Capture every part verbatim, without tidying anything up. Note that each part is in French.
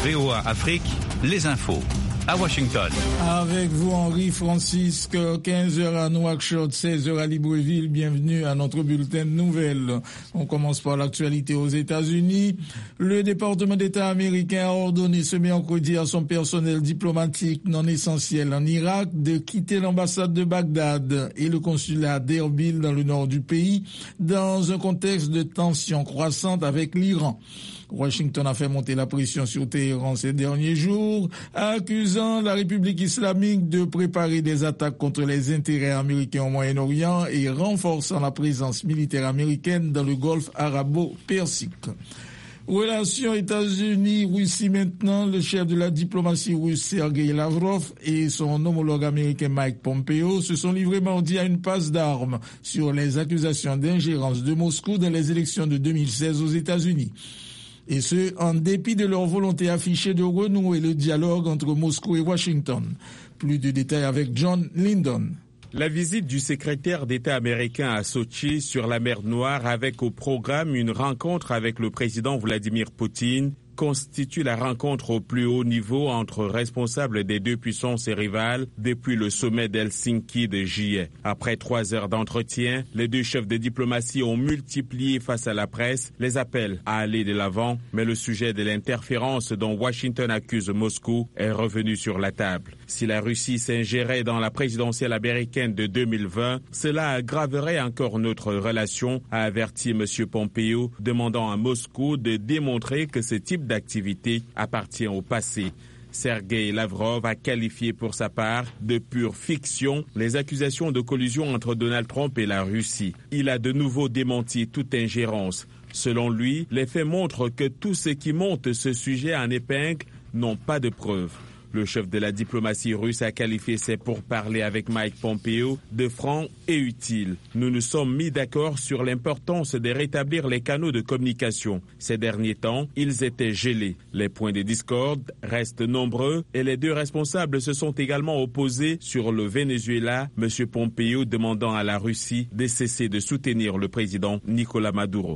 V O A Afrique, les infos. À Washington. Avec vous, Henri Francisque, quinze heures à Nouakchott, seize heures à Libreville. Bienvenue à notre bulletin de nouvelles. On commence par l'actualité aux États-Unis. Le département d'État américain a ordonné ce mercredi à son personnel diplomatique non essentiel en Irak de quitter l'ambassade de Bagdad et le consulat d'Erbil dans le nord du pays dans un contexte de tensions croissantes avec l'Iran. Washington a fait monter la pression sur Téhéran ces derniers jours, accusant la République islamique de préparer des attaques contre les intérêts américains au Moyen-Orient et renforçant la présence militaire américaine dans le Golfe arabo-persique. Relations États-Unis-Russie maintenant, le chef de la diplomatie russe Sergei Lavrov et son homologue américain Mike Pompeo se sont livrés mardi à une passe d'armes sur les accusations d'ingérence de Moscou dans les élections de deux mille seize aux États-Unis. Et ce, en dépit de leur volonté affichée de renouer le dialogue entre Moscou et Washington. Plus de détails avec John Lyndon. La visite du secrétaire d'État américain à Sotchi sur la mer Noire avec au programme une rencontre avec le président Vladimir Poutine constitue la rencontre au plus haut niveau entre responsables des deux puissances et rivales depuis le sommet d'Helsinki de juillet. Après trois heures d'entretien, les deux chefs de diplomatie ont multiplié face à la presse les appels à aller de l'avant, mais le sujet de l'interférence dont Washington accuse Moscou est revenu sur la table. Si la Russie s'ingérait dans la présidentielle américaine de deux mille vingt, cela aggraverait encore notre relation, a averti M. Pompeo, demandant à Moscou de démontrer que ce type d'activité appartient au passé. Sergei Lavrov a qualifié pour sa part de pure fiction les accusations de collusion entre Donald Trump et la Russie. Il a de nouveau démenti toute ingérence. Selon lui, les faits montrent que tous ceux qui montent ce sujet en épingle n'ont pas de preuves. Le chef de la diplomatie russe a qualifié ses pourparlers avec Mike Pompeo de francs et utiles. Nous nous sommes mis d'accord sur l'importance de rétablir les canaux de communication. Ces derniers temps, ils étaient gelés. Les points de discorde restent nombreux et les deux responsables se sont également opposés sur le Venezuela, M. Pompeo demandant à la Russie de cesser de soutenir le président Nicolás Maduro.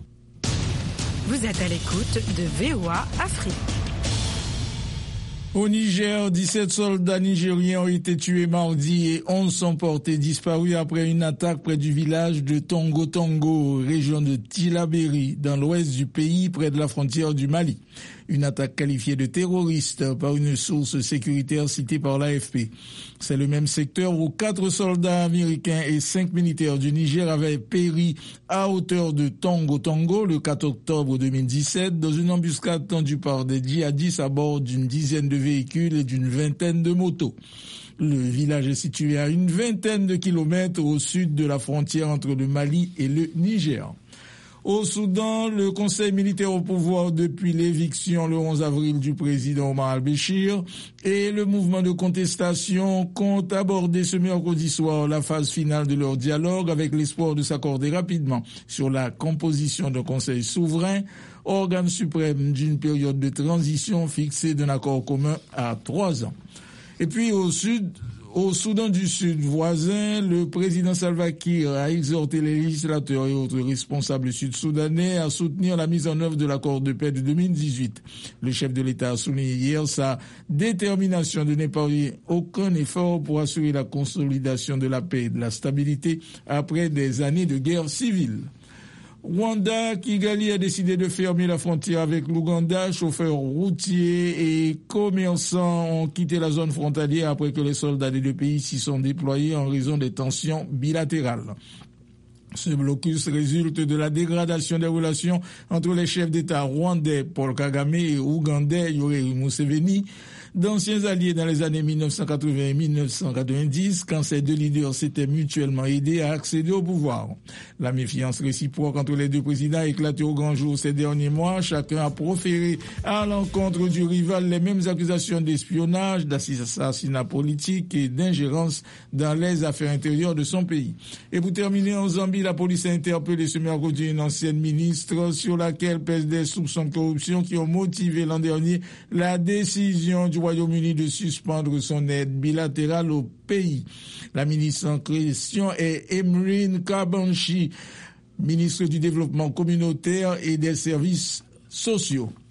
Vous êtes à l'écoute de V O A Afrique. Au Niger, dix-sept soldats nigériens ont été tués mardi et onze sont portés disparus après une attaque près du village de Tongo Tongo, région de Tillabéri, dans l'ouest du pays, près de la frontière du Mali. Une attaque qualifiée de terroriste par une source sécuritaire citée par l'A F P. C'est le même secteur où quatre soldats américains et cinq militaires du Niger avaient péri à hauteur de Tongo Tongo le quatre octobre deux mille dix-sept dans une embuscade tendue par des djihadistes à bord d'une dizaine de véhicules et d'une vingtaine de motos. Le village est situé à une vingtaine de kilomètres au sud de la frontière entre le Mali et le Niger. Au Soudan, le Conseil militaire au pouvoir depuis l'éviction le onze avril du président Omar al-Béchir et le mouvement de contestation comptent aborder ce mercredi soir la phase finale de leur dialogue avec l'espoir de s'accorder rapidement sur la composition d'un Conseil souverain, organe suprême d'une période de transition fixée d'un accord commun à trois ans. Et puis au sud, Au Soudan du Sud voisin, le président Salva Kiir a exhorté les législateurs et autres responsables sud-soudanais à soutenir la mise en œuvre de l'accord de paix de deux mille dix-huit. Le chef de l'État a souligné hier sa détermination de n'épargner aucun effort pour assurer la consolidation de la paix et de la stabilité après des années de guerre civile. Rwanda, Kigali a décidé de fermer la frontière avec l'Ouganda. Chauffeurs routiers et commerçants ont quitté la zone frontalière après que les soldats des deux pays s'y sont déployés en raison des tensions bilatérales. Ce blocus résulte de la dégradation des relations entre les chefs d'État rwandais Paul Kagame et ougandais Yoweri Museveni, d'anciens alliés dans les années mille neuf cent quatre-vingts et mille neuf cent quatre-vingt-dix, quand ces deux leaders s'étaient mutuellement aidés à accéder au pouvoir. La méfiance réciproque entre les deux présidents a éclaté au grand jour ces derniers mois. Chacun a proféré à l'encontre du rival les mêmes accusations d'espionnage, d'assassinat politique et d'ingérence dans les affaires intérieures de son pays. Et pour terminer, en Zambie, la police a interpellé ce mercredi une ancienne ministre sur laquelle pèsent des soupçons de corruption qui ont motivé l'an dernier la décision du Royaume-Uni de suspendre son aide bilatérale au pays. La ministre en question est Emrine Kabanshi, ministre du Développement communautaire et des services sociaux.